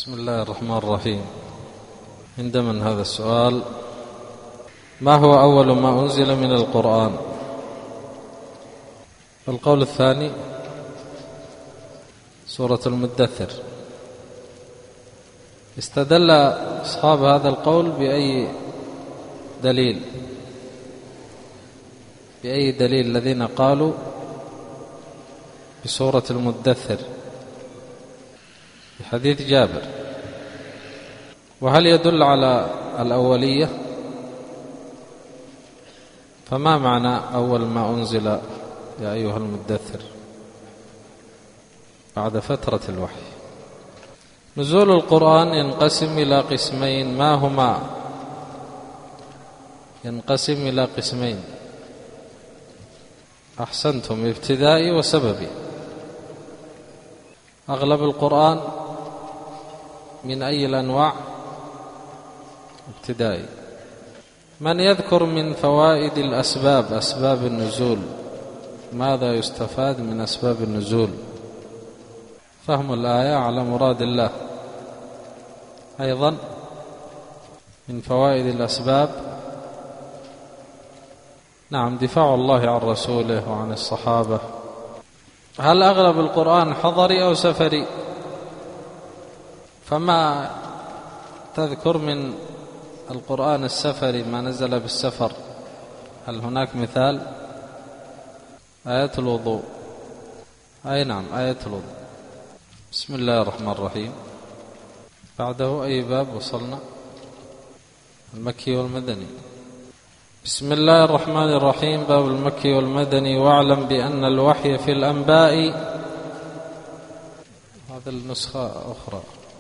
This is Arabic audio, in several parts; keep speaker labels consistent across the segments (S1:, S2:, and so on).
S1: بسم الله الرحمن الرحيم. عندما هذا السؤال: ما هو أول ما أنزل من القرآن؟ القول الثاني سورة المدثر. استدل أصحاب هذا القول بأي دليل الذين قالوا بسورة المدثر؟ بحديث جابر. وهل يدل على الأولية؟ فما معنى أول ما أنزل يا أيها المدثر بعد فترة الوحي؟ نزول القرآن ينقسم إلى قسمين. ما هما؟ ينقسم إلى قسمين. أحسنتم، ابتدائي وسببي. أغلب القرآن من أي الأنواع؟ ابتدائي. من يذكر من فوائد الأسباب، أسباب النزول، ماذا يستفاد من أسباب النزول؟ فهم الآية على مراد الله. أيضا من فوائد الأسباب نعم دفاع الله عن رسوله وعن الصحابة. هل أغلب القرآن حضري أو سفري؟ فما تذكر من القرآن السفري ما نزل بالسفر؟ هل هناك مثال؟ آية الوضوء. أي نعم، آية الوضوء. بسم الله الرحمن الرحيم. بعده أي باب وصلنا؟ المكي والمدني. بسم الله الرحمن الرحيم. باب المكي والمدني. واعلم بأن الوحي في الأنباء. هذا النسخة أخرى.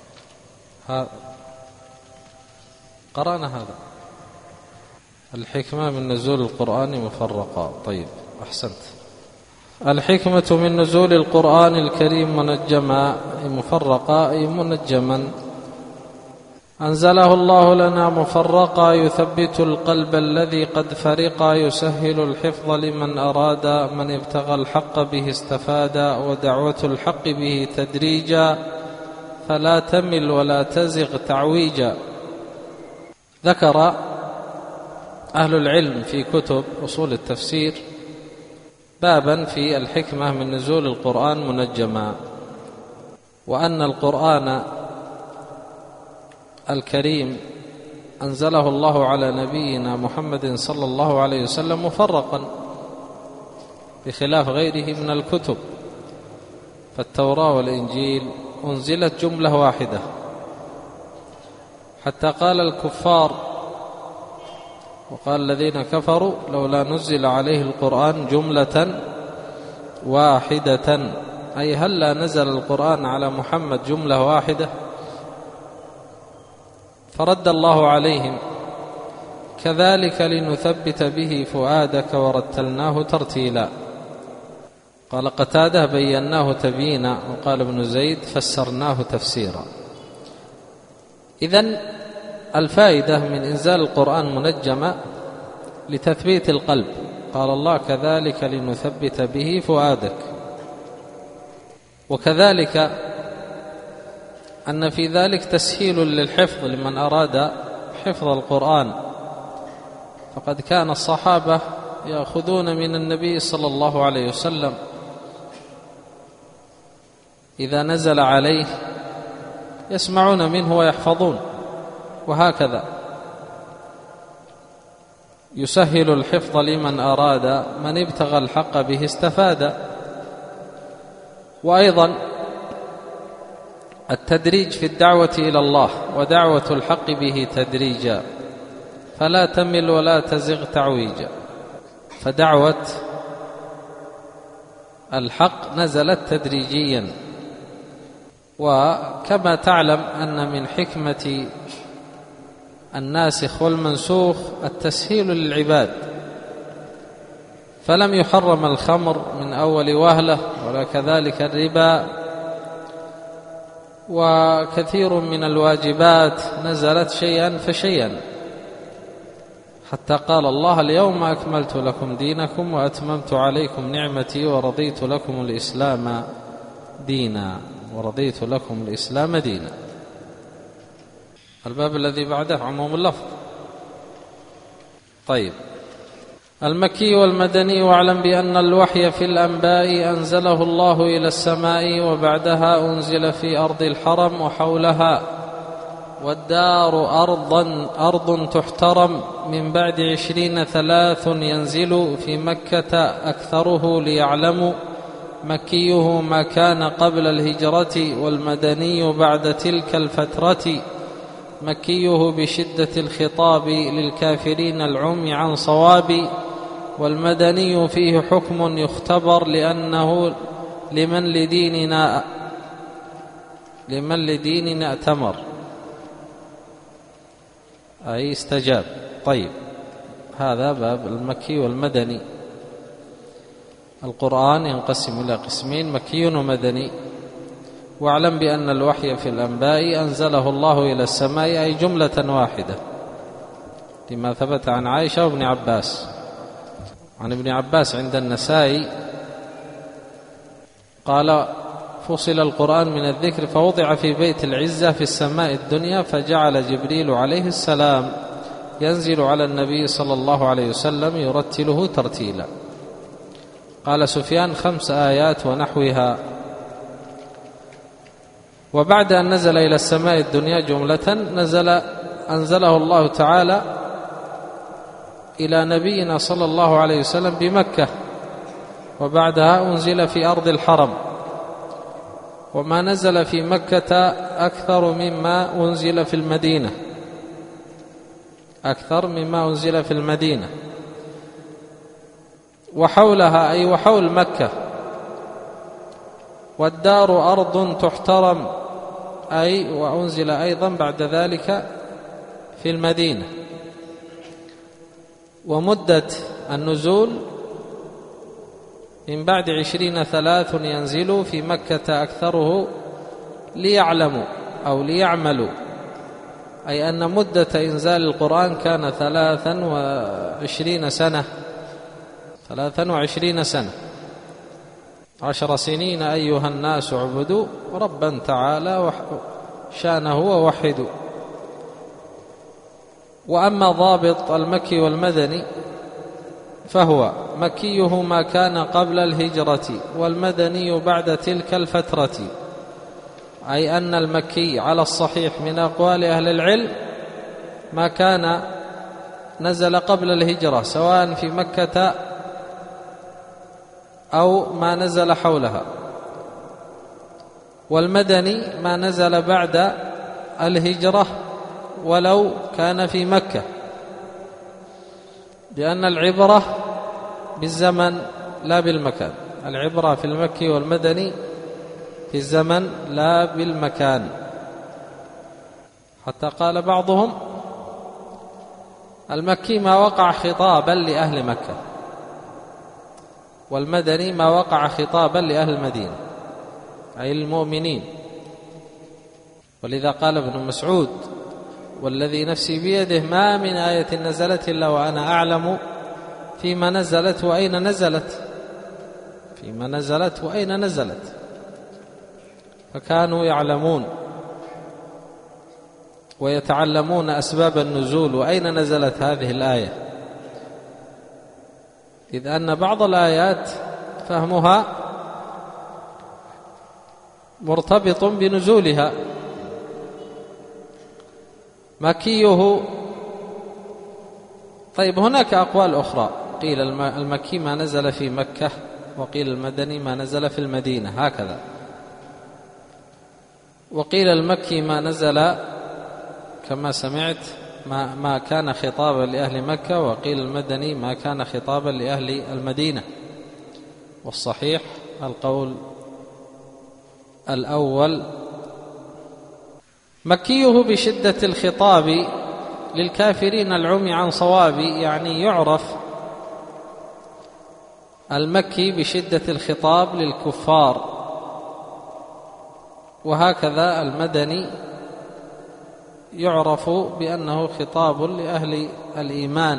S1: قرأنا هذا. الحكمة من نزول القرآن مفرقة. طيب، أحسنت. الحكمة من نزول القرآن الكريم منجما، مفرقا أي منجما. أنزله الله لنا مفرقا يثبت القلب الذي قد فرقا، يسهل الحفظ لمن أراد، من ابتغى الحق به استفاد، ودعوة الحق به تدريجا، فلا تمل ولا تزغ تعويجا. ذكر أهل العلم في كتب أصول التفسير بابا في الحكمة من نزول القرآن منجما، وأن القرآن الكريم أنزله الله على نبينا محمد صلى الله عليه وسلم مفرقا بخلاف غيره من الكتب. فالتوراة والإنجيل أنزلت جملة واحدة، حتى قال الكفار وقال الذين كفروا لولا نزل عليه القرآن جملة واحدة، أي هل لا نزل القرآن على محمد جملة واحدة؟ فرد الله عليهم: كذلك لنثبت به فؤادك ورتلناه ترتيلا. قال قتادة: بيناه تبيينا. وقال ابن زيد: فسرناه تفسيرا. إذن الفائدة من إنزال القرآن منجما لتثبيت القلب. قال الله: كذلك لنثبت به فؤادك. وكذلك أن في ذلك تسهيل للحفظ لمن أراد حفظ القرآن، فقد كان الصحابة يأخذون من النبي صلى الله عليه وسلم إذا نزل عليه يسمعون منه ويحفظون، وهكذا يسهل الحفظ لمن أراد، من ابتغى الحق به استفاد. وأيضا التدريج في الدعوة إلى الله، ودعوة الحق به تدريجا، فلا تمل ولا تزغ تعويجا. فدعوة الحق نزلت تدريجيا. وكما تعلم أن من حكمة الناسخ والمنسوخ التسهيل للعباد، فلم يحرم الخمر من أول وهلة، ولا كذلك الربا، وكثير من الواجبات نزلت شيئا فشيئا، حتى قال الله: اليوم أكملت لكم دينكم وأتممت عليكم نعمتي ورضيت لكم الإسلام دينا. الباب الذي بعده عموم اللفظ. طيب، المكي والمدني. واعلم بأن الوحي في الأنباء أنزله الله إلى السماء وبعدها أنزل في أرض الحرم وحولها، والدار أرض تحترم، من بعد 20 3 ينزل في مكة أكثره ليعلموا، مكيه ما كان قبل الهجرة والمدني بعد تلك الفترة، مكيه بشدة الخطاب للكافرين العمي عن صواب، والمدني فيه حكم يختبر لأنه لمن لديننا ائتمر، أي استجاب. طيب، هذا باب المكي والمدني. القرآن ينقسم إلى قسمين، مكي ومدني. واعلم بأن الوحي في الأنباء أنزله الله إلى السماء، أي جملة واحدة، لما ثبت عن عائشة وابن عباس. عن ابن عباس عند النسائي قال: فصل القرآن من الذكر فوضع في بيت العزة في السماء الدنيا، فجعل جبريل عليه السلام ينزل على النبي صلى الله عليه وسلم يرتله ترتيلا. قال سفيان: 5 آيات ونحوها. وبعد أن نزل إلى السماء الدنيا جملة أنزله الله تعالى إلى نبينا صلى الله عليه وسلم بمكة، وبعدها أنزل في أرض الحرم، وما نزل في مكة أكثر مما أنزل في المدينة، وحولها أي وحول مكة، والدار أرض تحترم، أي وأنزل أيضا بعد ذلك في المدينة. ومدة النزول من بعد 20 3 ينزل في مكة أكثره ليعلموا أو ليعملوا، أي أن مدة إنزال القرآن كان 23 سنة. 10 سنين أيها الناس اعبدوا ربا تعالى شانه ووحدوا. وأما ضابط المكي والمدني فهو: مكيه ما كان قبل الهجرة، والمدني بعد تلك الفترة، أي أن المكي على الصحيح من أقوال أهل العلم ما كان نزل قبل الهجرة، سواء في مكة أو ما نزل حولها، والمدني ما نزل بعد الهجرة ولو كان في مكة، لأن العبرة بالزمن لا بالمكان. العبرة في المكي والمدني في الزمن لا بالمكان. حتى قال بعضهم: المكي ما وقع خطابا لأهل مكة، والمدني ما وقع خطابا لأهل المدينة، أي المؤمنين. ولذا قال ابن مسعود: والذي نفسي بيده ما من آية نزلت إلا وأنا أعلم فيما نزلت وأين نزلت. فكانوا يعلمون ويتعلمون أسباب النزول وأين نزلت هذه الآية، إذ أن بعض الآيات فهمها مرتبط بنزولها. مكيه. طيب، هناك أقوال أخرى، قيل المكي ما نزل في مكة، وقيل المدني ما نزل في المدينة، هكذا. وقيل المكي ما نزل كما سمعت ما كان خطابا لأهل مكة، وقيل المدني ما كان خطابا لأهل المدينة. والصحيح القول الأول. مكيه بشدة الخطاب للكافرين العمي عن صواب، يعني يعرف المكي بشدة الخطاب للكفار، وهكذا المدني يعرف بأنه خطاب لأهل الإيمان.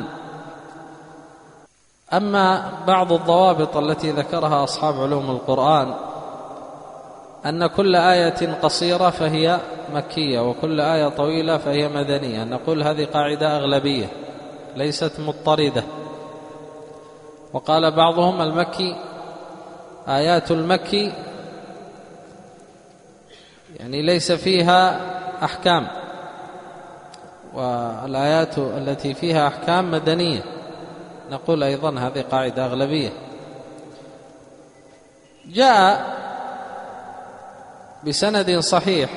S1: أما بعض الضوابط التي ذكرها أصحاب علوم القرآن، أن كل آية قصيرة فهي مكية وكل آية طويلة فهي مدنية. نقول هذه قاعدة أغلبية ليست مضطردة. وقال بعضهم المكي آيات المكي يعني ليس فيها أحكام، والآيات التي فيها أحكام مدنية. نقول أيضا هذه قاعدة أغلبية. جاء بسند صحيح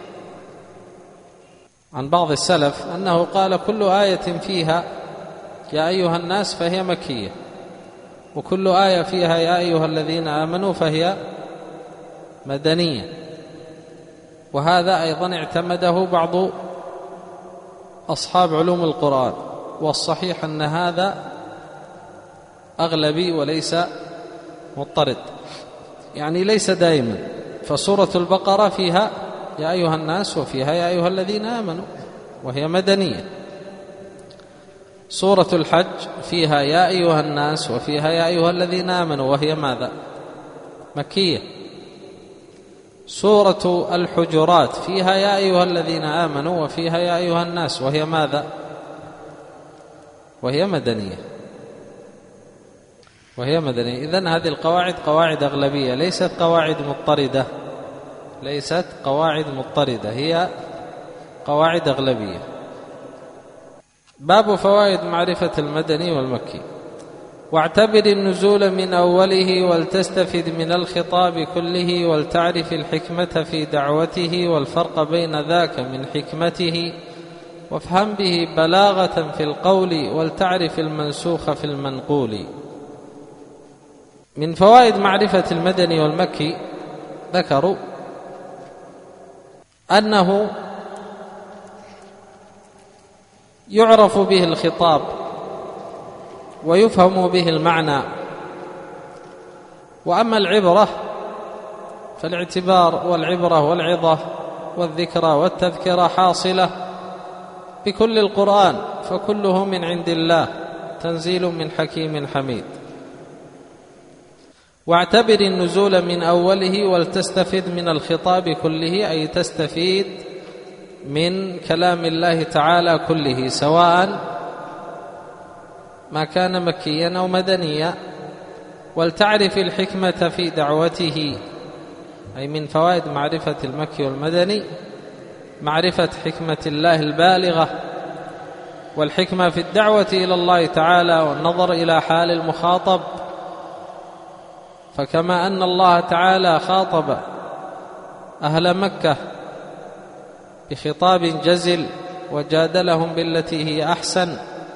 S1: عن بعض السلف أنه قال كل آية فيها يا أيها الناس فهي مكية، وكل آية فيها يا أيها الذين آمنوا فهي مدنية. وهذا أيضا اعتمده بعض أصحاب علوم القرآن، والصحيح أن هذا أغلبي وليس مضطرد، يعني ليس دائما. فسورة البقرة فيها يا أيها الناس وفيها يا أيها الذين آمنوا وهي مدنية. سورة الحج فيها يا أيها الناس وفيها يا أيها الذين آمنوا وهي ماذا؟ مكية. سورة الحجرات فيها يا أيها الذين آمنوا وفيها يا أيها الناس وهي ماذا؟ وهي مدنية. إذن هذه القواعد قواعد أغلبية ليست قواعد مضطردة، هي قواعد أغلبية. باب فوائد معرفة المدني والمكي. واعتبر النزول من أوله ولتستفد من الخطاب كله ولتعرف الحكمة في دعوته والفرق بين ذاك من حكمته، وافهم به بلاغة في القول ولتعرف المنسوخ في المنقول. من فوائد معرفة المدني والمكي ذكروا أنه يعرف به الخطاب ويفهم به المعنى. وأما العبرة فالاعتبار والعبرة والعظة والذكرى والتذكرة حاصلة بكل القرآن، فكله من عند الله تنزيل من حكيم حميد. واعتبر النزول من أوله ولتستفد من الخطاب كله، أي تستفيد من كلام الله تعالى كله سواء ما كان مكيا أو مدنيا. ولتعرف الحكمة في دعوته، أي من فوائد معرفة المكي والمدني معرفة حكمة الله البالغة، والحكمة في الدعوة إلى الله تعالى والنظر إلى حال المخاطب. فكما أن الله تعالى خاطب أهل مكة بخطاب جزل وجادلهم بالتي هي أحسن،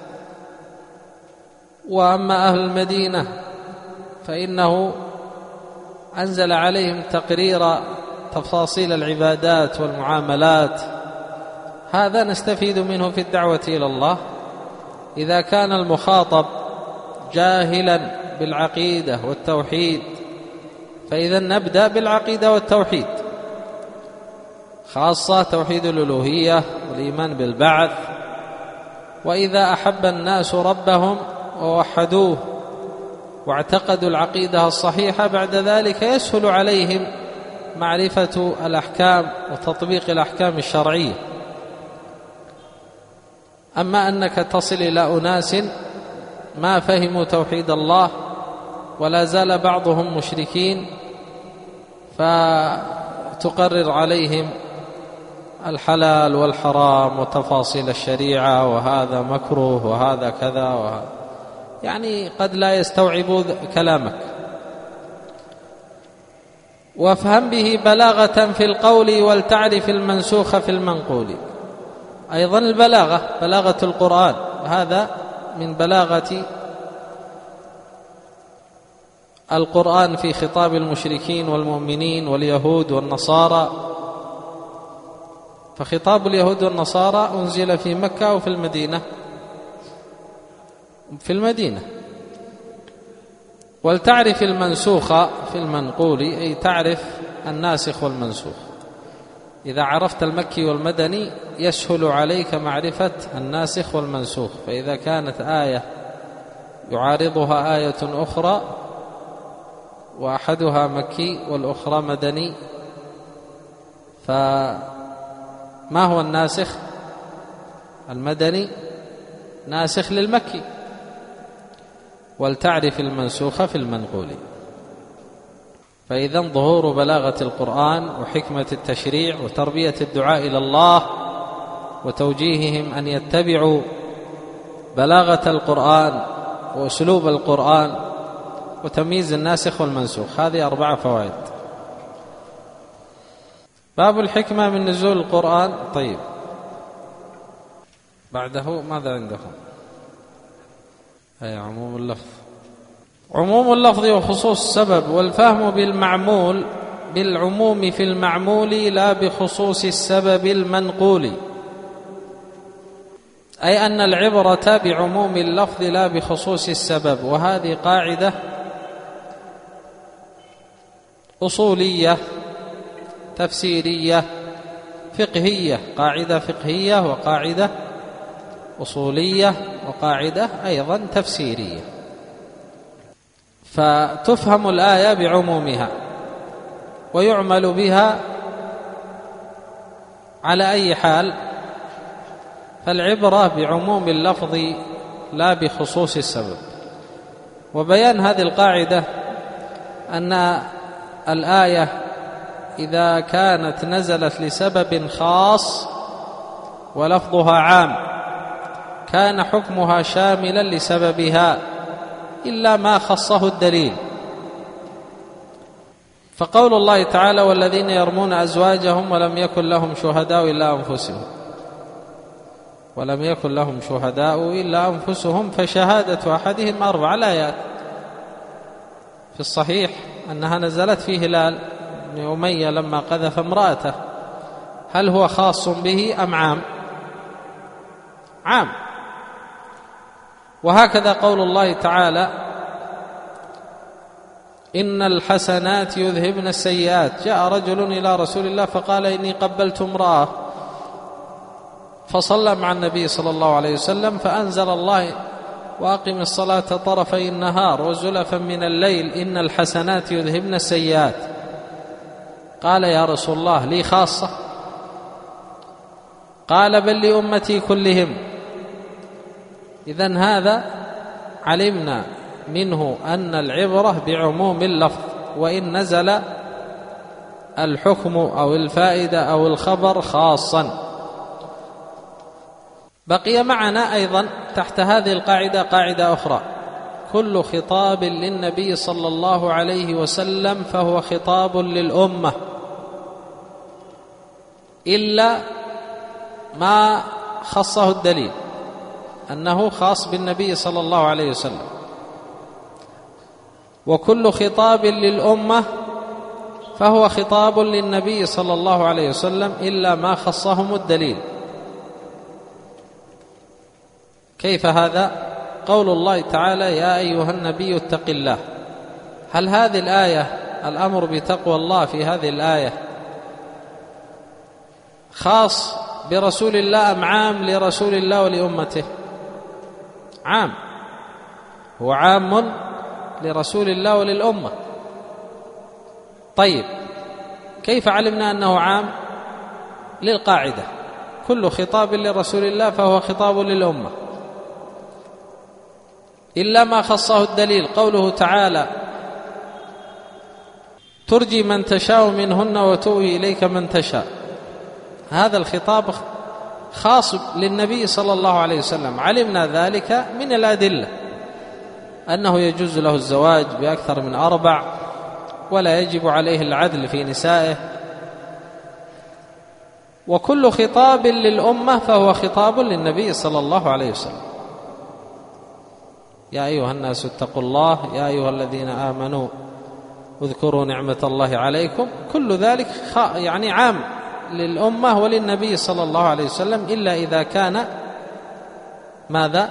S1: وأما أهل المدينة فإنه أنزل عليهم تقرير تفاصيل العبادات والمعاملات. هذا نستفيد منه في الدعوة إلى الله. إذا كان المخاطب جاهلا بالعقيدة والتوحيد فإذا نبدأ بالعقيدة والتوحيد، خاصة توحيد الألوهية والإيمان بالبعث. وإذا أحب الناس ربهم ووحدوه واعتقدوا العقيدة الصحيحة بعد ذلك يسهل عليهم معرفة الأحكام وتطبيق الأحكام الشرعية. أما أنك تصل إلى أناس ما فهموا توحيد الله ولا زال بعضهم مشركين فتقرر عليهم الحلال والحرام وتفاصيل الشريعة، وهذا مكروه وهذا كذا وهذا، يعني قد لا يستوعبوا كلامك. وافهم به بلاغة في القول ولتعرف المنسوخ في المنقول. أيضا البلاغة، بلاغة القرآن، هذا من بلاغة القرآن في خطاب المشركين والمؤمنين واليهود والنصارى. فخطاب اليهود والنصارى أنزل في مكة أو في المدينة؟ في المدينة. ولتعرف المنسوخ في المنقول، أي تعرف الناسخ والمنسوخ. إذا عرفت المكي والمدني يسهل عليك معرفة الناسخ والمنسوخ. فإذا كانت آية يعارضها آية أخرى وأحدها مكي والأخرى مدني فما هو الناسخ؟ المدني ناسخ للمكي، ولتعرف المنسوخ في المنقول. فإذا ظهور بلاغة القرآن وحكمة التشريع وتربية الدعاء إلى الله وتوجيههم أن يتبعوا بلاغة القرآن وأسلوب القرآن وتمييز الناسخ والمنسوخ، هذه 4 فوائد. باب الحكمة من نزول القرآن. طيب، بعده ماذا عندكم؟ أي عموم اللفظ. عموم اللفظ وخصوص السبب، والفهم بالعموم في المعمول لا بخصوص السبب المنقول، أي أن العبرة بعموم اللفظ لا بخصوص السبب. وهذه قاعدة أصولية تفسيرية فقهية، قاعدة فقهية وقاعدة أصولية وقاعدة أيضا تفسيرية. فتفهم الآية بعمومها ويعمل بها على أي حال، فالعبرة بعموم اللفظ لا بخصوص السبب. وبيان هذه القاعدة أن الآية إذا كانت نزلت لسبب خاص ولفظها عام كان حكمها شاملا لسببها إلا ما خصه الدليل. فقول الله تعالى: والذين يرمون أزواجهم ولم يكن لهم شهداء إلا أنفسهم فشهادة أحدهم 4. الآيات في الصحيح أنها نزلت في هلال بن أمية لما قذف امرأته. هل هو خاص به أم عام؟ عام. وهكذا قول الله تعالى: إن الحسنات يذهبن السيئات. جاء رجل إلى رسول الله فقال: إني قبلت امرأة، فصلى مع النبي صلى الله عليه وسلم فأنزل الله: وأقم الصلاة طرفي النهار وزلفا من الليل إن الحسنات يذهبن السيئات. قال: يا رسول الله لي خاصة؟ قال: بل لأمتي كلهم. إذن هذا علمنا منه أن العبرة بعموم اللفظ، وإن نزل الحكم أو الفائدة أو الخبر خاصا. بقي معنا أيضا تحت هذه القاعدة قاعدة أخرى: كل خطاب للنبي صلى الله عليه وسلم فهو خطاب للأمة إلا ما خصه الدليل أنه خاص بالنبي صلى الله عليه وسلم. وكل خطاب للأمة فهو خطاب للنبي صلى الله عليه وسلم إلا ما خصهم الدليل. كيف هذا؟ قول الله تعالى: يا أيها النبي اتق الله. هل هذه الآية الأمر بتقوى الله في هذه الآية خاص برسول الله أم عام لرسول الله ولأمته؟ عام، هو عام لرسول الله وللأمة. طيب، كيف علمنا أنه عام؟ للقاعدة: كل خطاب لرسول الله فهو خطاب للأمة إلا ما خصه الدليل. قوله تعالى: ترجي من تشاء منهن وتؤوي إليك من تشاء. هذا الخطاب خاص للنبي صلى الله عليه وسلم. علمنا ذلك من الأدلة أنه يجوز له الزواج بأكثر من 4 ولا يجب عليه العدل في نسائه. وكل خطاب للأمة فهو خطاب للنبي صلى الله عليه وسلم. يا أيها الناس اتقوا الله، يا أيها الذين آمنوا اذكروا نعمة الله عليكم. كل ذلك يعني عام للأمة وللنبي صلى الله عليه وسلم إلا إذا كان ماذا؟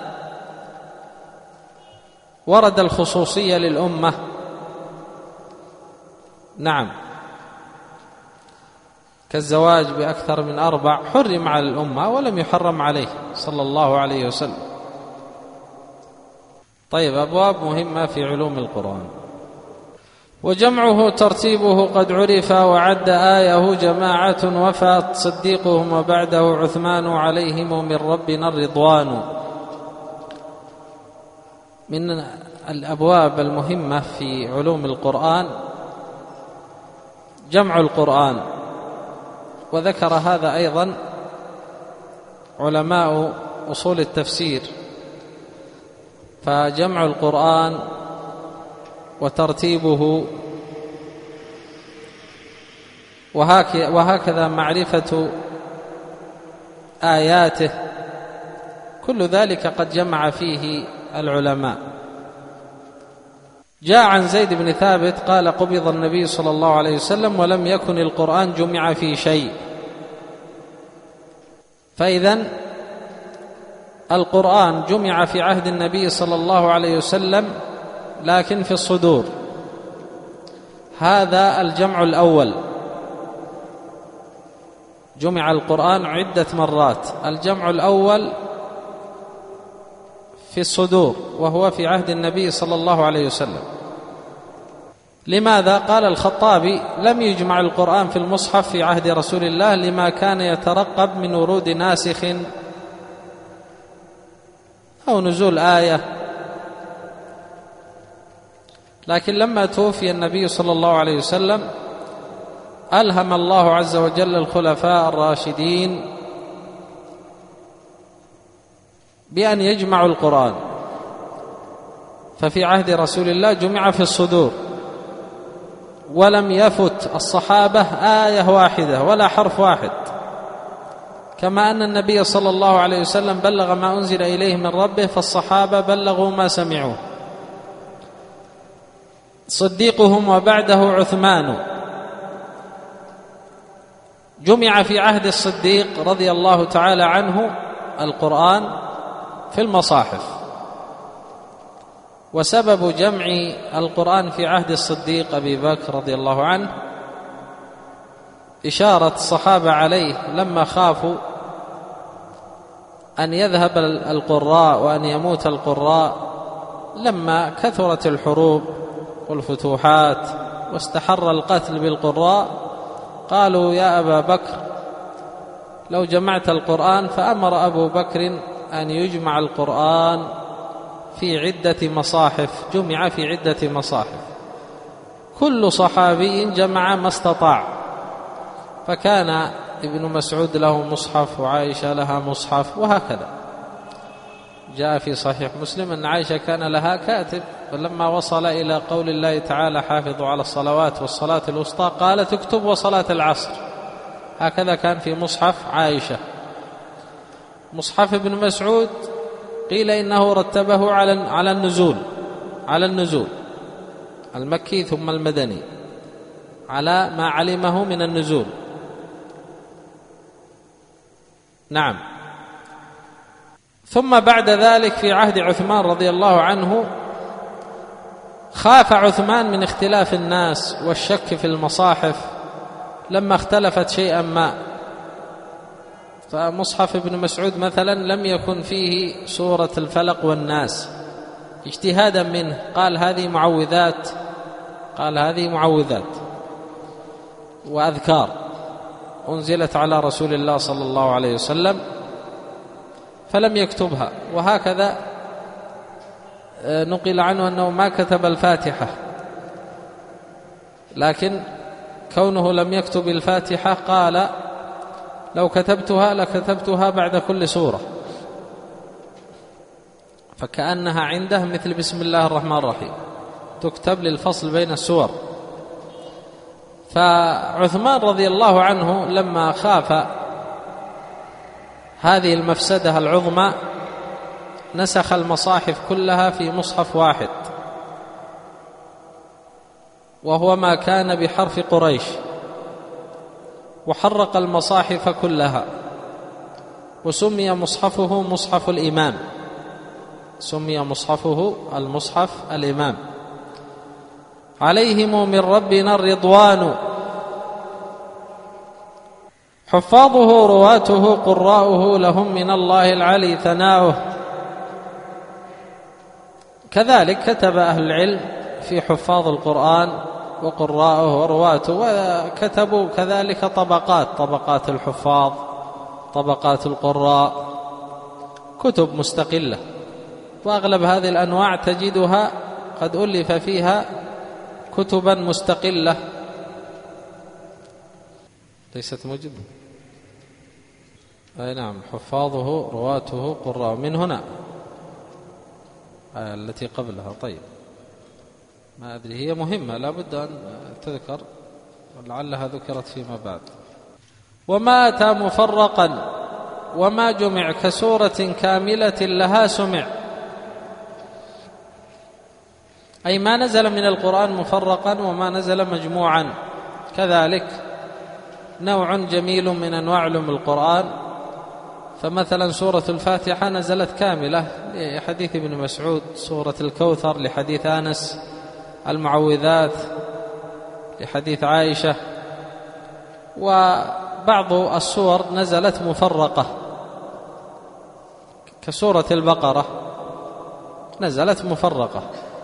S1: ورد الخصوصية للأمة. نعم، كالزواج بأكثر من 4 حرم على الأمة ولم يحرم عليه صلى الله عليه وسلم. طيب، أبواب مهمة في علوم القرآن. وجمعه ترتيبه قد عرف، وعد آيه جماعة وفات صديقهم وبعده عثمان عليهم من ربنا الرضوان. من الأبواب المهمة في علوم القرآن جمع القرآن، وذكر هذا أيضا علماء أصول التفسير. فجمع القرآن وترتيبه وهكذا معرفة آياته، كل ذلك قد جمع فيه العلماء. جاء عن زيد بن ثابت قال: قبض النبي صلى الله عليه وسلم ولم يكن القرآن جمع في شيء. فإذن القرآن جمع في عهد النبي صلى الله عليه وسلم لكن في الصدور. هذا الجمع الأول، جمع القرآن عدة مرات. الجمع الأول في الصدور، وهو في عهد النبي صلى الله عليه وسلم. لماذا؟ قال الخطابي: لم يجمع القرآن في المصحف في عهد رسول الله لما كان يترقب من ورود ناسخ أو نزول آية. لكن لما توفي النبي صلى الله عليه وسلم ألهم الله عز وجل الخلفاء الراشدين بأن يجمعوا القرآن، ففي عهد رسول الله جمع في الصدور، ولم يفت الصحابة آية واحدة ولا حرف واحد، كما أن النبي صلى الله عليه وسلم بلغ ما أنزل إليه من ربه، فالصحابة بلغوا ما سمعوه. صديقهم وبعده عثمان، جمع في عهد الصديق رضي الله تعالى عنه القرآن في المصاحف. وسبب جمع القرآن في عهد الصديق أبي بكر رضي الله عنه إشارة الصحابة عليه لما خافوا أن يذهب القراء وأن يموت القراء، لما كثرت الحروب والفتوحات واستحر القتل بالقراء، قالوا: يا أبا بكر لو جمعت القرآن. فأمر أبو بكر أن يجمع القرآن في عدة مصاحف، جمع في عدة مصاحف، كل صحابي جمع ما استطاع. فكان ابن مسعود له مصحف، وعائشة لها مصحف، وهكذا. جاء في صحيح مسلم أن عائشة كان لها كاتب، فلما وصل إلى قول الله تعالى: حافظوا على الصلوات والصلاة الوسطى، قالت: اكتب وصلاة العصر. هكذا كان في مصحف عائشة. مصحف ابن مسعود قيل إنه رتبه على النزول المكي ثم المدني، على ما علمه من النزول. نعم. ثم بعد ذلك في عهد عثمان رضي الله عنه خاف عثمان من اختلاف الناس والشك في المصاحف لما اختلفت شيئا ما. فمصحف ابن مسعود مثلا لم يكن فيه سورة الفلق والناس، اجتهادا منه، قال هذه معوذات وأذكار أنزلت على رسول الله صلى الله عليه وسلم، فلم يكتبها. وهكذا نقل عنه أنه ما كتب الفاتحة، لكن كونه لم يكتب الفاتحة قال: لو كتبتها لكتبتها بعد كل سورة، فكأنها عنده مثل بسم الله الرحمن الرحيم، تكتب للفصل بين السور. فعثمان رضي الله عنه لما خاف هذه المفسدة العظمى نسخ المصاحف كلها في مصحف واحد، وهو ما كان بحرف قريش، وحرق المصاحف كلها، وسمي مصحفه مصحف الإمام، سمي مصحفه المصحف الإمام. عليهم من ربنا الرضوان، حفاظه رواته قراؤه، لهم من الله العلي ثناؤه. كذلك كتب أهل العلم في حفاظ القرآن وقراءه ورواته، وكتبوا كذلك طبقات الحفاظ، طبقات القراء، كتب مستقلة. وأغلب هذه الأنواع تجدها قد ألف فيها كتبا مستقلة ليست موجودة. أي نعم، حفاظه رواته قراء، من هنا التي قبلها. طيب، ما أدري، هي مهمة لا بد أن تذكر، ولعلها ذكرت فيما بعد. وما أتى مفرقا وما جمع كسورة كاملة لها سمع، أي ما نزل من القرآن مفرقا وما نزل مجموعا. كذلك نوع جميل من أنواع علوم القرآن، فمثلا سورة الفاتحة نزلت كاملة لحديث ابن مسعود، سورة الكوثر لحديث أنس، المعوذات لحديث عائشة. وبعض السور نزلت مفرقة كسورة البقرة نزلت مفرقة.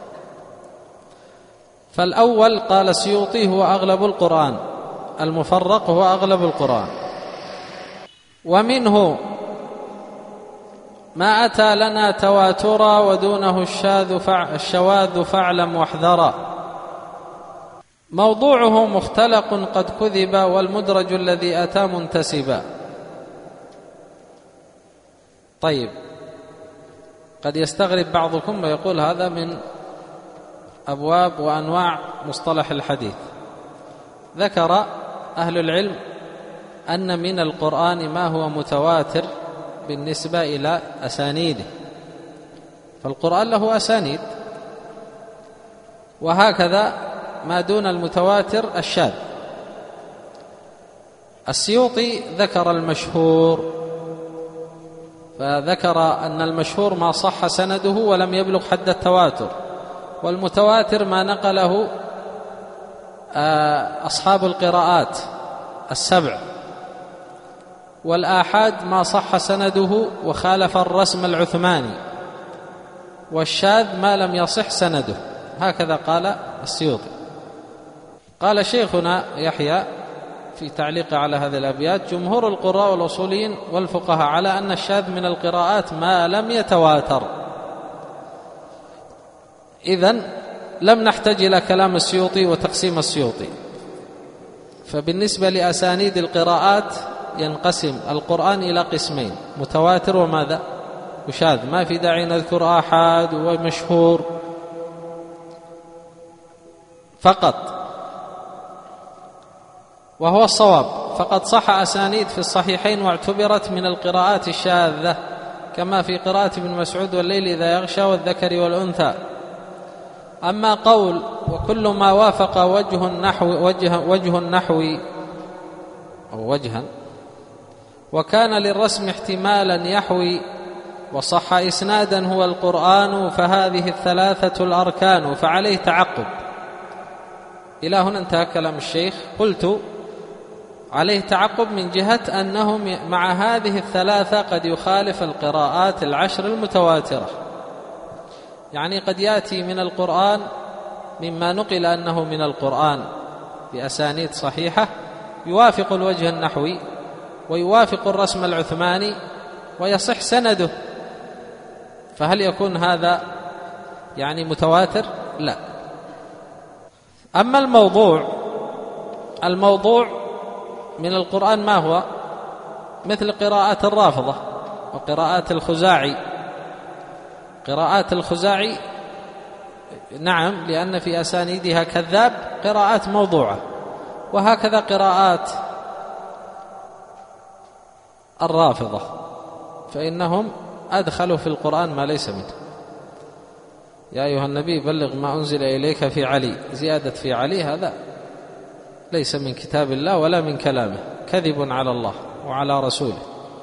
S1: فالأول قال السيوطي هو أغلب القرآن، المفرق هو أغلب القرآن. ومنه ما أتى لنا تواترا ودونه الشواذ فاعلم واحذرا، موضوعه مختلق قد كذب والمدرج الذي أتى منتسبا. طيب، قد يستغرب بعضكم ويقول هذا من أبواب وأنواع مصطلح الحديث. ذكر أهل العلم أن من القرآن ما هو متواتر بالنسبة إلى أسانيده، فالقرآن له أسانيد، وهكذا ما دون المتواتر الشاذ. السيوطي ذكر المشهور، فذكر أن المشهور ما صح سنده ولم يبلغ حد التواتر، والمتواتر ما نقله أصحاب القراءات السبع، والآحاد ما صح سنده وخالف الرسم العثماني، والشاذ ما لم يصح سنده. هكذا قال السيوطي. قال شيخنا يحيى في تعليق على هذه الأبيات: جمهور القراء والأصوليين والفقهاء على أن الشاذ من القراءات ما لم يتواتر. إذن لم نحتاج إلى كلام السيوطي وتقسيم السيوطي. فبالنسبة لأسانيد القراءات ينقسم القرآن إلى قسمين: متواتر وماذا؟ وشاذ. ما في داعي نذكر آحاد ومشهور فقط، وهو الصواب. فقد صح أسانيد في الصحيحين واعتبرت من القراءات الشاذة، كما في قراءة ابن مسعود والليل إذا يغشى والذكر والأنثى. أما قول وكل ما وافق وجه النحو أو وجها وكان للرسم احتمالا يحوي وصح إسنادا هو القرآن، فهذه الثلاثة الأركان فعليه تعقب. إلى هنا انتهى كلام الشيخ. قلت عليه تعقب من جهة أنه مع هذه الثلاثة قد يخالف القراءات العشر المتواترة، يعني قد يأتي من القرآن مما نقل أنه من القرآن بأسانيد صحيحة يوافق الوجه النحوي ويوافق الرسم العثماني ويصح سنده، فهل يكون هذا يعني متواتر؟ لا. أما الموضوع من القرآن ما هو؟ مثل قراءات الرافضة وقراءات الخزاعي. قراءات الخزاعي نعم، لأن في أسانيدها كذاب، قراءات موضوعة. وهكذا قراءات الرافضة، فإنهم أدخلوا في القرآن ما ليس منه. يا أيها النبي بلغ ما أنزل إليك في علي، زيادة في علي هذا ليس من كتاب الله ولا من كلامه، كذب على الله وعلى رسوله.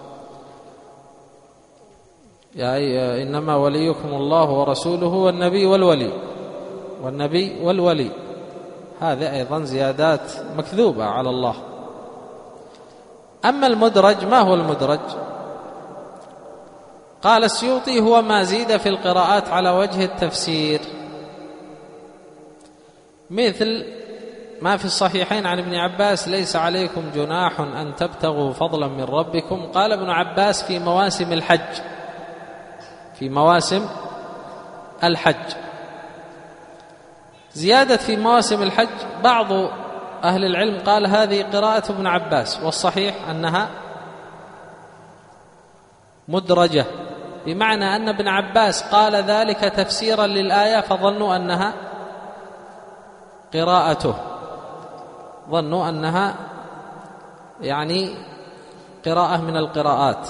S1: إنما وليكم الله ورسوله والنبي والولي، هذا أيضا زيادات مكذوبة على الله. أما المدرج، ما هو المدرج؟ قال السيوطي: هو ما زيد في القراءات على وجه التفسير، مثل ما في الصحيحين عن ابن عباس ليس عليكم جناح أن تبتغوا فضلا من ربكم، قال ابن عباس في مواسم الحج، في مواسم الحج. زيادة في مواسم الحج بعض أهل العلم قال هذه قراءة ابن عباس، والصحيح أنها مدرجة، بمعنى أن ابن عباس قال ذلك تفسيرا للآية فظنوا أنها قراءته، ظنوا أنها يعني قراءة من القراءات.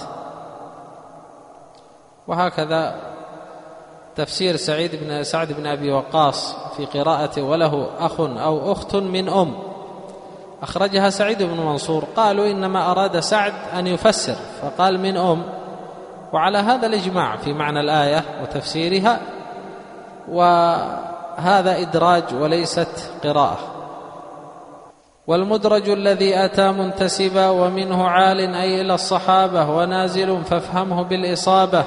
S1: وهكذا تفسير سعد بن أبي وقاص في قراءته وله أخ أو أخت من أم، أخرجها سعيد بن منصور، قالوا إنما أراد سعد أن يفسر فقال من أم، وعلى هذا الإجماع في معنى الآية وتفسيرها، وهذا إدراج وليست قراءة. والمدرج الذي أتى منتسبا ومنه عال أي إلى الصحابة ونازل فافهمه بالإصابة،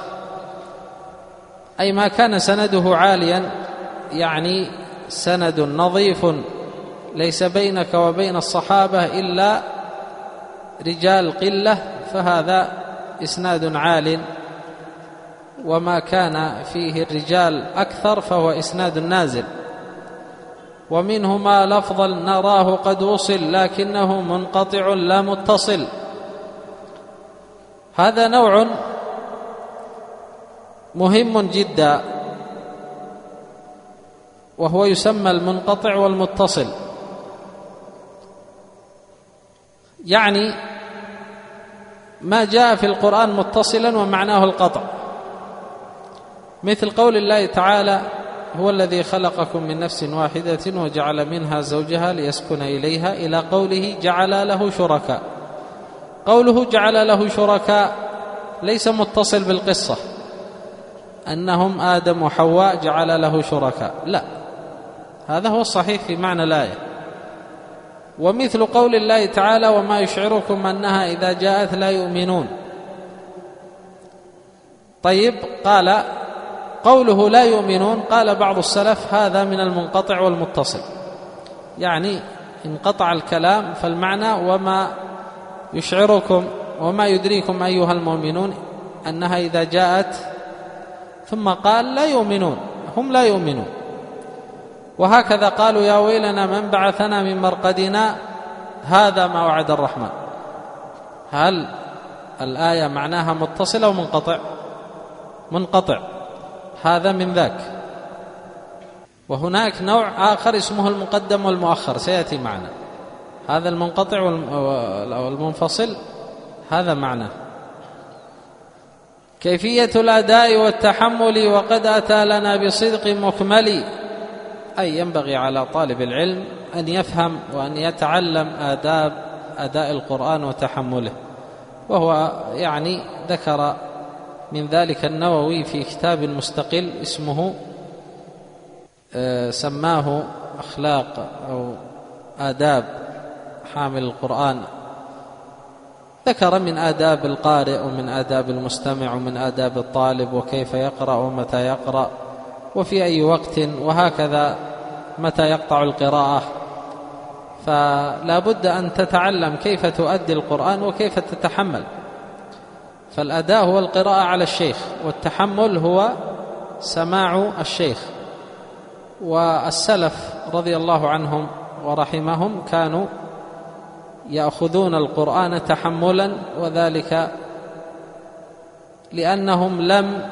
S1: أي ما كان سنده عاليا، يعني سند نظيف ليس بينك وبين الصحابة إلا رجال قلة، فهذا إسناد عال، وما كان فيه الرجال أكثر فهو إسناد نازل. ومنه ما لفظا نراه قد وصل لكنه منقطع لا متصل، هذا نوع مهم جدا، وهو يسمى المنقطع والمتصل. يعني ما جاء في القرآن متصلا ومعناه القطع، مثل قول الله تعالى هو الذي خلقكم من نفس واحدة وجعل منها زوجها ليسكن إليها، إلى قوله جعل له شركاء. قوله جعل له شركاء ليس متصل بالقصة أنهم آدم وحواء جعل له شركاء، لا، هذا هو الصحيح في معنى الآية. ومثل قول الله تعالى وما يشعركم أنها إذا جاءت لا يؤمنون. طيب، قال قوله لا يؤمنون، قال بعض السلف هذا من المنقطع والمتصل، يعني انقطع الكلام، فالمعنى وما يشعركم وما يدريكم أيها المؤمنون أنها إذا جاءت، ثم قال لا يؤمنون، هم لا يؤمنون. وهكذا قالوا يا ويلنا من بعثنا من مرقدنا هذا ما وعد الرحمن. هل الآية معناها متصل أو منقطع؟ منقطع، هذا من ذاك. وهناك نوع آخر اسمه المقدم والمؤخر سيأتي معنا، هذا المنقطع والمنفصل هذا معناه. كيفية الأداء والتحمل وقد أتى لنا بصدق مكمل، أي ينبغي على طالب العلم أن يفهم وأن يتعلم آداب أداء القرآن وتحمله، وهو يعني ذكر من ذلك النووي في كتاب مستقل اسمه سماه أخلاق أو آداب حامل القرآن، ذكر من آداب القارئ ومن آداب المستمع ومن آداب الطالب، وكيف يقرأ ومتى يقرأ وفي أي وقت، وهكذا متى يقطع القراءة. فلا بد أن تتعلم كيف تؤدي القرآن وكيف تتحمل. فالأداء هو القراءة على الشيخ، والتحمل هو سماع الشيخ. والسلف رضي الله عنهم ورحمهم كانوا يأخذون القرآن تحملا، وذلك لأنهم لم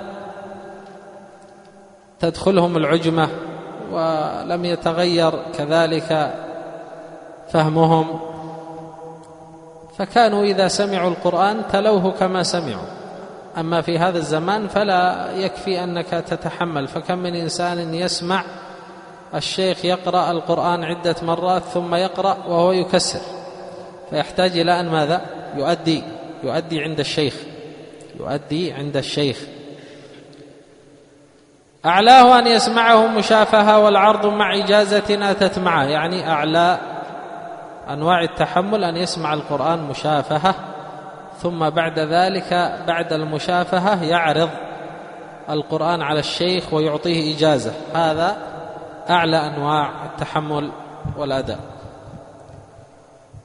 S1: تدخلهم العجمة ولم يتغير كذلك فهمهم، فكانوا إذا سمعوا القرآن تلوه كما سمعوا. أما في هذا الزمان فلا يكفي أنك تتحمل، فكم من إنسان يسمع الشيخ يقرأ القرآن عدة مرات ثم يقرأ وهو يكسر، فيحتاج إلى أن ماذا؟ يؤدي عند الشيخ، يؤدي عند الشيخ. أعلاه أن يسمعه مشافهة والعرض مع إجازة أتت معه، يعني أعلى أنواع التحمل أن يسمع القرآن مشافهة، ثم بعد ذلك بعد المشافهة يعرض القرآن على الشيخ ويعطيه إجازة، هذا أعلى أنواع التحمل والأداء.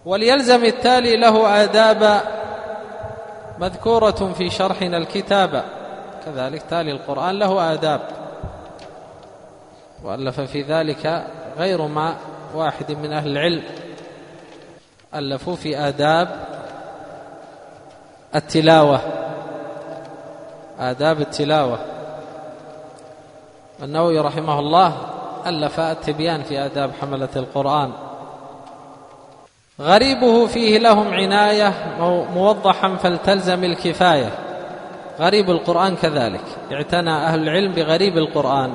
S1: وليلزم التالي له آداب مذكورة في شرحنا الكتاب. كذلك تالي القرآن له آداب، وألف في ذلك غير ما واحد من أهل العلم ألفوا في آداب التلاوة. آداب التلاوة النووي رحمه الله ألف التبيان في آداب حملة القرآن. غريبه فيه لهم عناية موضحا فلتلزم الكفاية. غريب القرآن كذلك اعتنى أهل العلم بغريب القرآن،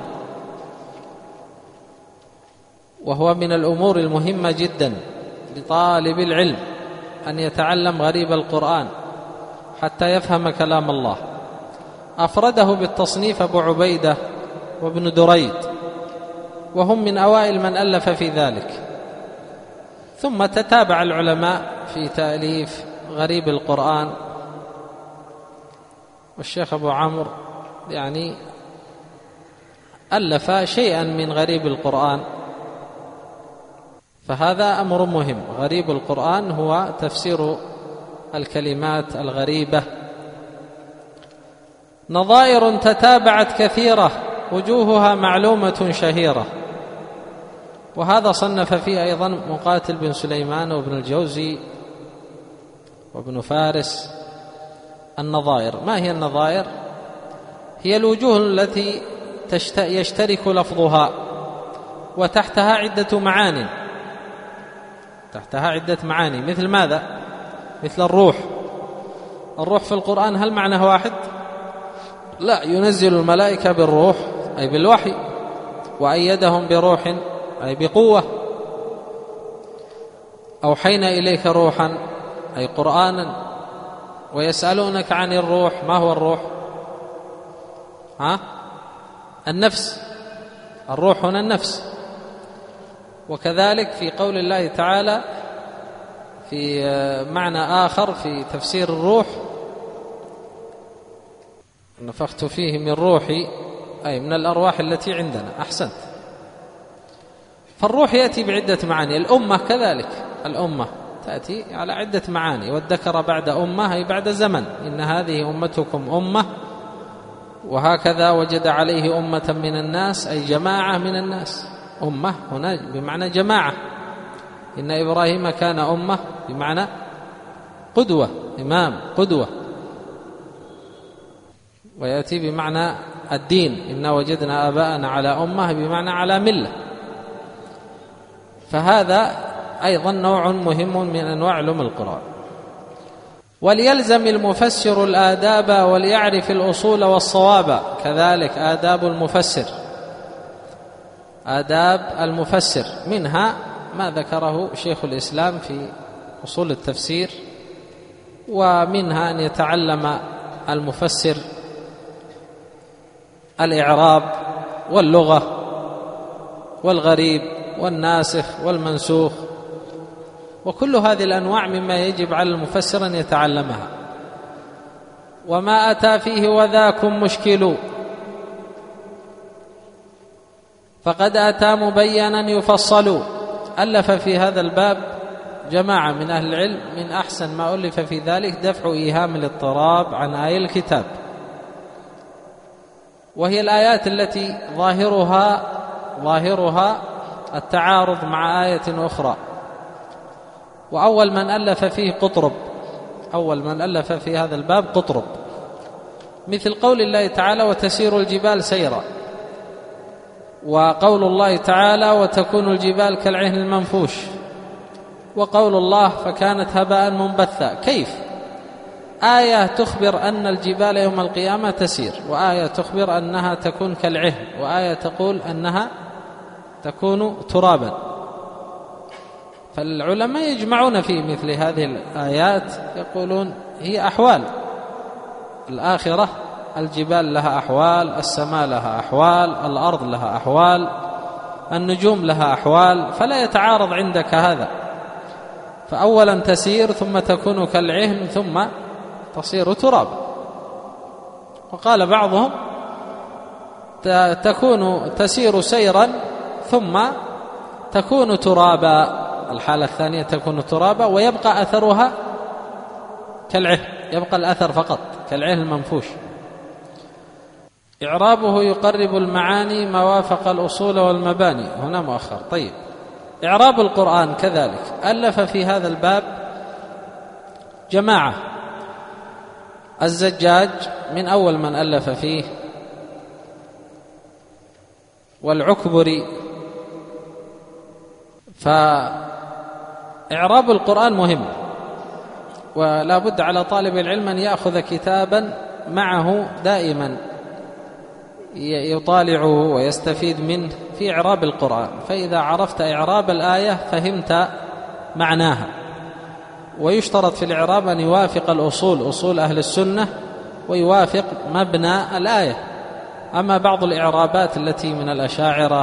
S1: وهو من الأمور المهمة جدا لطالب العلم أن يتعلم غريب القرآن حتى يفهم كلام الله. أفرده بالتصنيف أبو عبيدة وابن دريد، وهم من أوائل من ألف في ذلك. ثم تتابع العلماء في تأليف غريب القرآن، والشيخ أبو عمرو يعني ألف شيئا من غريب القرآن، فهذا أمر مهم. غريب القرآن هو تفسير الكلمات الغريبة. نظائر تتابعت كثيرة وجوهها معلومة شهيرة. وهذا صنف فيه أيضا مقاتل بن سليمان وابن الجوزي وابن فارس. النظائر، ما هي النظائر؟ هي الوجوه التي يشترك لفظها وتحتها عدة معاني. تحتها عدة معاني. مثل ماذا؟ مثل الروح. الروح في القرآن هل معناه واحد؟ لا، ينزل الملائكة بالروح أي بالوحي، وأيدهم بروح أي بقوة. أوحينا إليك روحا أي قرآنا. ويسألونك عن الروح، ما هو الروح؟ النفس. الروح هنا النفس. وكذلك في قول الله تعالى في معنى آخر في تفسير الروح: نفخت فيه من روحي أي من الأرواح التي عندنا. أحسنت. فالروح يأتي بعدة معاني. الأمة كذلك، الأمة تأتي على عدة معاني. والذكر بعد أمة أي بعد زمن، إن هذه أمتكم أمة، وهكذا وجد عليه أمة من الناس أي جماعة من الناس. أمة هنا بمعنى جماعة. إن إبراهيم كان أمة بمعنى قدوة، إمام قدوة. ويأتي بمعنى الدين: إنا وجدنا آباءنا على أمة بمعنى على ملة. فهذا أيضا نوع مهم من أنواع علوم القرآن. وليلزم المفسر الآداب وليعرف الأصول والصواب. كذلك آداب المفسر، آداب المفسر منها ما ذكره شيخ الإسلام في أصول التفسير، ومنها أن يتعلم المفسر الإعراب واللغة والغريب والناسخ والمنسوخ، وكل هذه الأنواع مما يجب على المفسر أن يتعلمها. وما أتى فيه وذاكم مشكل فقد أتى مبينا يفصل. ألف في هذا الباب جماعة من أهل العلم، من أحسن ما ألف في ذلك دفع إيهام الاضطراب عن آي الكتاب، وهي الآيات التي ظاهرها التعارض مع آية أخرى. وأول من ألف فيه قطرب، أول من ألف في هذا الباب قطرب، مثل قول الله تعالى: وتسير الجبال سيرا، وقول الله تعالى: وتكون الجبال كالعهن المنفوش، وقول الله: فكانت هباء منبثا. كيف؟ آية تخبر أن الجبال يوم القيامة تسير، وآية تخبر أنها تكون كالعهن، وآية تقول أنها تكون ترابا. فالعلماء يجمعون في مثل هذه الآيات، يقولون هي أحوال الآخرة. الجبال لها أحوال، السماء لها أحوال، الأرض لها أحوال، النجوم لها أحوال، فلا يتعارض عندك هذا. فأولا تسير، ثم تكون كالعهن، ثم تصير ترابا. وقال بعضهم: تسير سيرا ثم تكون ترابا. الحالة الثانية تكون ترابا ويبقى أثرها كالعهن، يبقى الأثر فقط كالعهن المنفوش. إعرابه يقرب المعاني ما وافق الأصول والمباني، هنا مؤخر. طيب، إعراب القرآن كذلك ألف في هذا الباب جماعة: الزجاج من أول من ألف فيه، والعكبري. فإعراب القرآن مهم، ولا بد على طالب العلم أن يأخذ كتابا معه دائما يطالعه ويستفيد منه في إعراب القرآن، فإذا عرفت إعراب الآية فهمت معناها. ويشترط في الإعراب أن يوافق الأصول، أصول أهل السنة، ويوافق مبنى الآية. أما بعض الإعرابات التي من الأشاعرة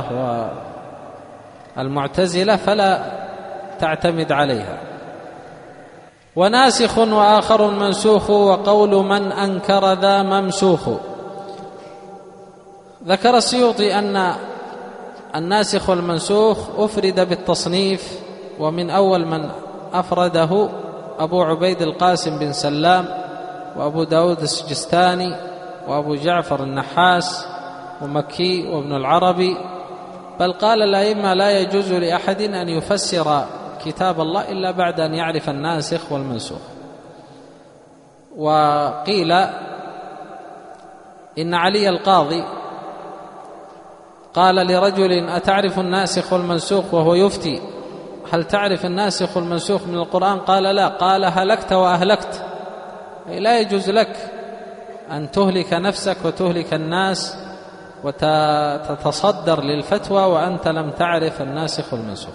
S1: والمعتزلة فلا تعتمد عليها. وناسخ وآخر منسوخ، وقول من أنكر ذا ممسوخ. ذكر السيوطي أن الناسخ والمنسوخ أفرد بالتصنيف، ومن أول من أفرده أبو عبيد القاسم بن سلام، وأبو داود السجستاني، وأبو جعفر النحاس، ومكي، وابن العربي. بل قال الأئمة لا يجوز لأحد أن يفسر كتاب الله إلا بعد أن يعرف الناسخ والمنسوخ. وقيل إن علي القاضي قال لرجل: أتعرف الناسخ والمنسوخ؟ وهو يفتي: هل تعرف الناسخ والمنسوخ من القرآن؟ قال: لا. قال: هلكت وأهلكت. لا يجوز لك أن تهلك نفسك وتهلك الناس وتتصدر للفتوى وأنت لم تعرف الناسخ والمنسوخ.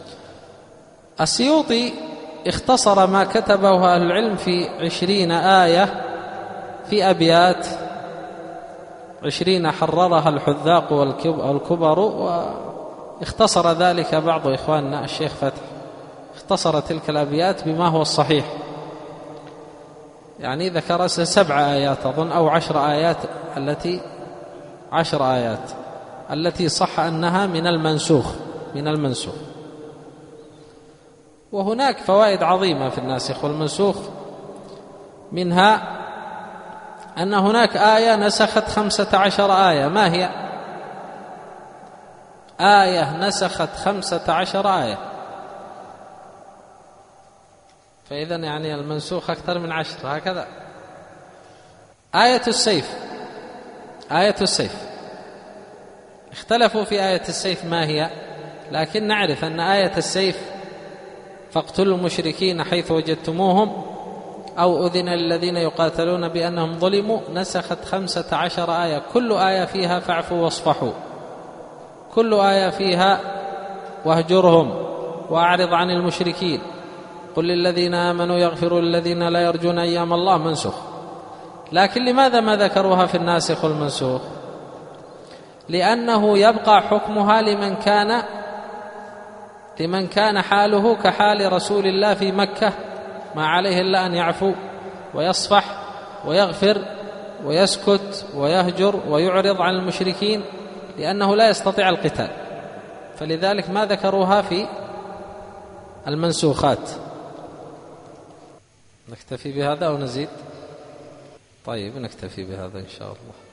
S1: السيوطي اختصر ما كتبه أهل العلم في 20 آية في أبيات، 20 حررها الحذاق والكبر، واختصر ذلك بعض إخواننا الشيخ فتح، اختصر تلك الأبيات بما هو الصحيح. يعني ذكر 7 آيات أظن أو 10 آيات، 10 آيات التي صح أنها من المنسوخ. وهناك فوائد عظيمة في الناسخ والمنسوخ، منها أن هناك آية نسخت 15 آية. ما هي؟ آية نسخت 15 آية، فإذن يعني المنسوخ أكثر من 10 هكذا. آية السيف اختلفوا في آية السيف ما هي، لكن نعرف أن آية السيف: فاقتلوا المشركين حيث وجدتموهم أو أذن للذين يقاتلون بأنهم ظلموا، نسخت 15 آية. كل آية فيها فاعفوا واصفحوا، كل آية فيها واهجرهم وأعرض عن المشركين، قل للذين آمنوا يغفروا للذين لا يرجون أيام الله، منسوخ. لكن لماذا ما ذكروها في الناسخ والمنسوخ؟ لأنه يبقى حكمها لمن كان حاله كحال رسول الله في مكة، ما عليه إلا أن يعفو ويصفح ويغفر ويسكت ويهجر ويعرض عن المشركين، لأنه لا يستطيع القتال. فلذلك ما ذكروها في المنسوخات. نكتفي بهذا أو نزيد؟ طيب، نكتفي بهذا إن شاء الله.